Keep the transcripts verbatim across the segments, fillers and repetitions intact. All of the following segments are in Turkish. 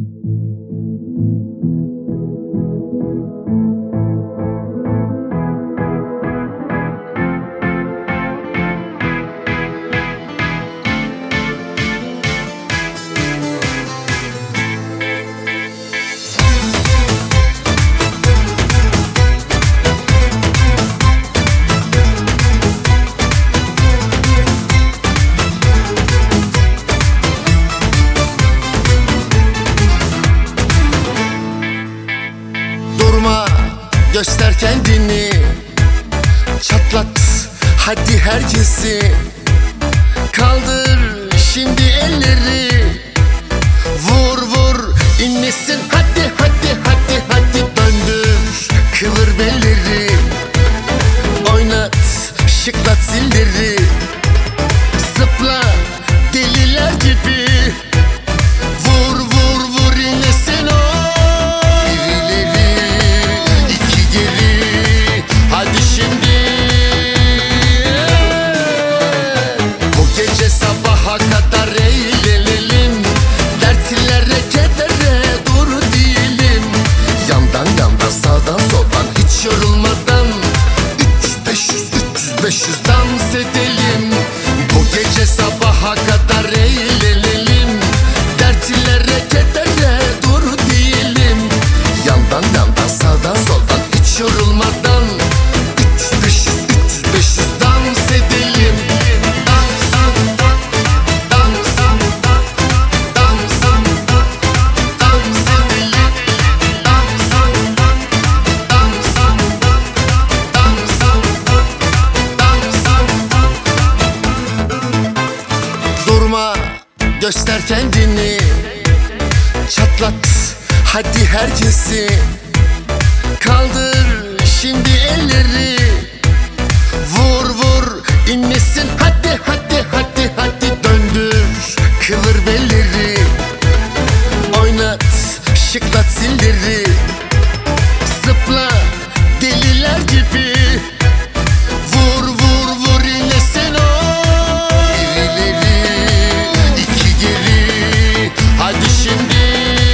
Göster kendini, çatlat hadi herkesi. Kaldır şimdi elleri, vur vur inlesin hadi hadi hadi hadi. Döndür kıvır belleri, oynat şıklat zilleri. Zıpla deliler gibi, vur vur vur inlesin o. Hadi şimdi bu gece sabaha kadar eğlenelim. Dertlere kedere dur diyelim. Yandan yandan sağdan soldan hiç yorulmadan üç yüz beş yüz üç yüz beş yüz dans edelim. Bu gece sabaha kadar eğlenelim. Dertlere kedere dur diyelim. Yandan yandan sağdan soldan hiç yorulmadan göster kendini, çatlat hadi herkesi. Kaldır şimdi elleri, vur vur inlesin hadi hadi hadi hadi. Döndür kıvır belleri, oynat şıklat zilleri. Zıpla deliler gibi, vur vur vur inlesin o. Hadi şimdi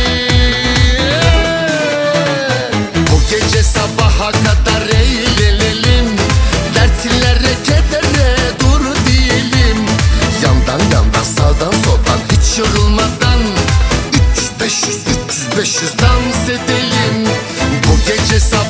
bu gece sabaha kadar eğlenelim. Dertlere kedere dur diyelim. Yandan yandan sağdan soldan hiç yorulmadan üç yüz beş yüz üç yüz beş yüz dans edelim. Bu gece sabaha